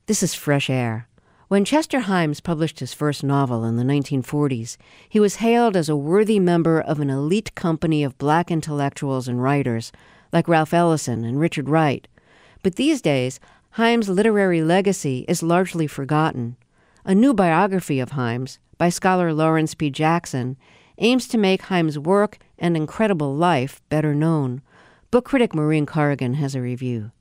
This is Fresh Air. When Chester Himes published his first novel in the 1940s, he was hailed as a worthy member of an elite company of black intellectuals and writers, like Ralph Ellison and Richard Wright. But these days, Himes' literary legacy is largely forgotten. A new biography of Himes, by scholar Lawrence P. Jackson, aims to make Himes' work and incredible life better known. Book critic Maureen Corrigan has a review.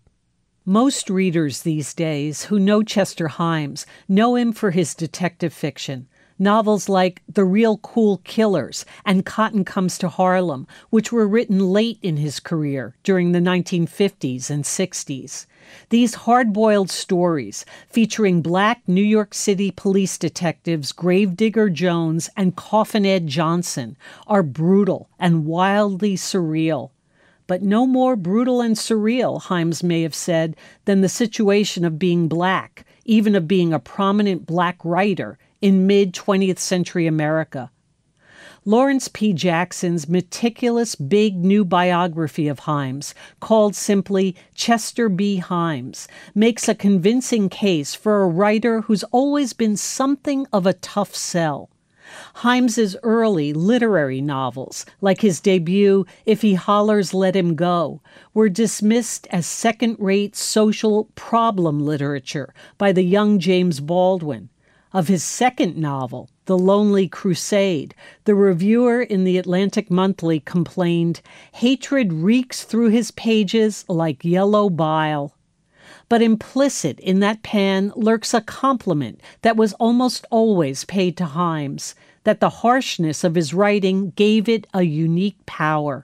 Most readers these days who know Chester Himes know him for his detective fiction. Novels like The Real Cool Killers and Cotton Comes to Harlem, which were written late in his career during the 1950s and 60s. These hard-boiled stories featuring black New York City police detectives Gravedigger Jones and Coffin Ed Johnson are brutal and wildly surreal. But no more brutal and surreal, Himes may have said, than the situation of being black, even of being a prominent black writer in mid-20th century America. Lawrence P. Jackson's meticulous big new biography of Himes, called simply Chester B. Himes, makes a convincing case for a writer who's always been something of a tough sell. Himes's early literary novels, like his debut If He Hollers, Let Him Go, were dismissed as second-rate social problem literature by the young James Baldwin. Of his second novel, The Lonely Crusade, the reviewer in the Atlantic Monthly complained, "Hatred reeks through his pages like yellow bile." But implicit in that pan lurks a compliment that was almost always paid to Himes, that the harshness of his writing gave it a unique power.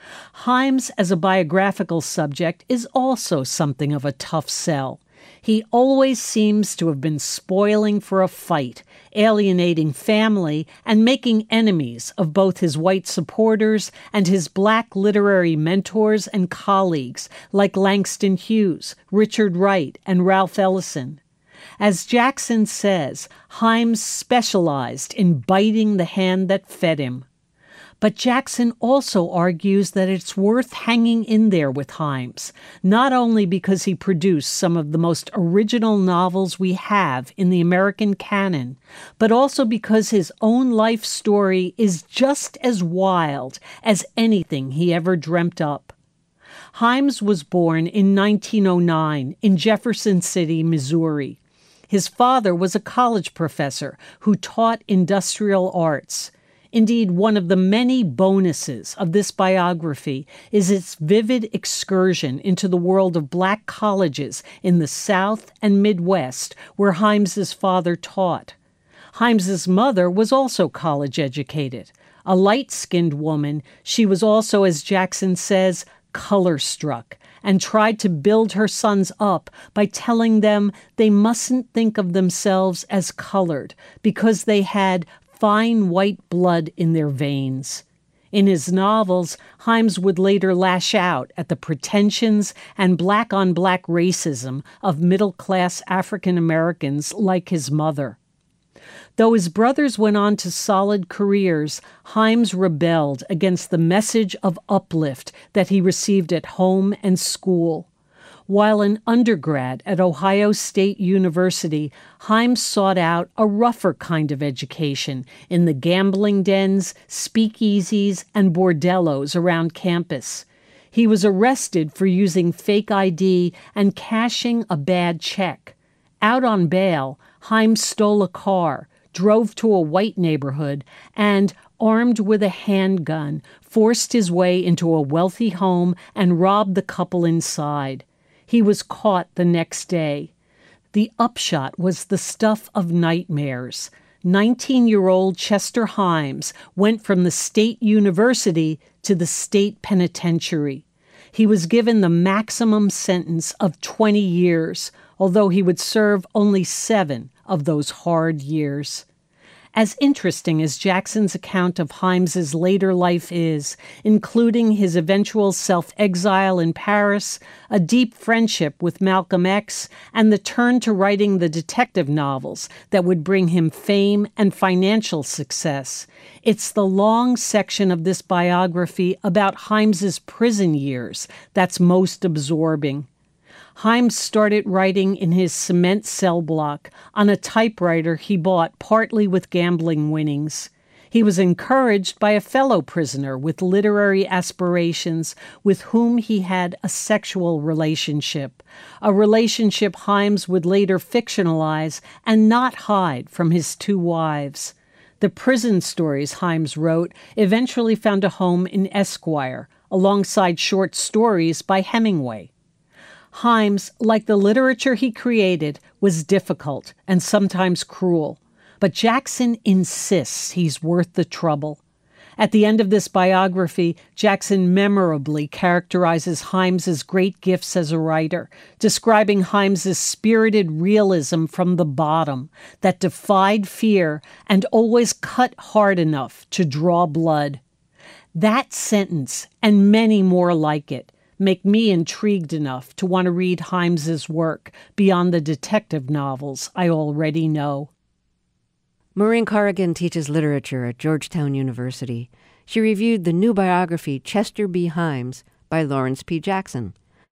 Himes as a biographical subject is also something of a tough sell. He always seems to have been spoiling for a fight, alienating family and making enemies of both his white supporters and his black literary mentors and colleagues like Langston Hughes, Richard Wright, and Ralph Ellison. As Jackson says, Himes specialized in biting the hand that fed him. But Jackson also argues that it's worth hanging in there with Himes, not only because he produced some of the most original novels we have in the American canon, but also because his own life story is just as wild as anything he ever dreamt up. Himes was born in 1909 in Jefferson City, Missouri. His father was a college professor who taught industrial arts. Indeed, one of the many bonuses of this biography is its vivid excursion into the world of black colleges in the South and Midwest, where Himes's father taught. Himes's mother was also college educated. A light-skinned woman, she was also, as Jackson says, color-struck, and tried to build her sons up by telling them they mustn't think of themselves as colored because they had fine white blood in their veins. In his novels, Himes would later lash out at the pretensions and black-on-black racism of middle-class African Americans like his mother. Though his brothers went on to solid careers, Himes rebelled against the message of uplift that he received at home and school. While an undergrad at Ohio State University, Himes sought out a rougher kind of education in the gambling dens, speakeasies, and bordellos around campus. He was arrested for using fake ID and cashing a bad check. Out on bail, Himes stole a car, drove to a white neighborhood, and, armed with a handgun, forced his way into a wealthy home and robbed the couple inside. He was caught the next day. The upshot was the stuff of nightmares. 19-year-old Chester Himes went from the state university to the state penitentiary. He was given the maximum sentence of 20 years, although he would serve only 7 of those hard years. As interesting as Jackson's account of Himes's later life is, including his eventual self-exile in Paris, a deep friendship with Malcolm X, and the turn to writing the detective novels that would bring him fame and financial success, it's the long section of this biography about Himes's prison years that's most absorbing. Himes started writing in his cement cell block on a typewriter he bought partly with gambling winnings. He was encouraged by a fellow prisoner with literary aspirations with whom he had a sexual relationship, a relationship Himes would later fictionalize and not hide from his two wives. The prison stories Himes wrote eventually found a home in Esquire, alongside short stories by Hemingway. Himes, like the literature he created, was difficult and sometimes cruel. But Jackson insists he's worth the trouble. At the end of this biography, Jackson memorably characterizes Himes's great gifts as a writer, describing Himes's spirited realism from the bottom that defied fear and always cut hard enough to draw blood. That sentence, and many more like it, make me intrigued enough to want to read Himes's work beyond the detective novels I already know. Maureen Corrigan teaches literature at Georgetown University. She reviewed the new biography Chester B. Himes by Lawrence P. Jackson.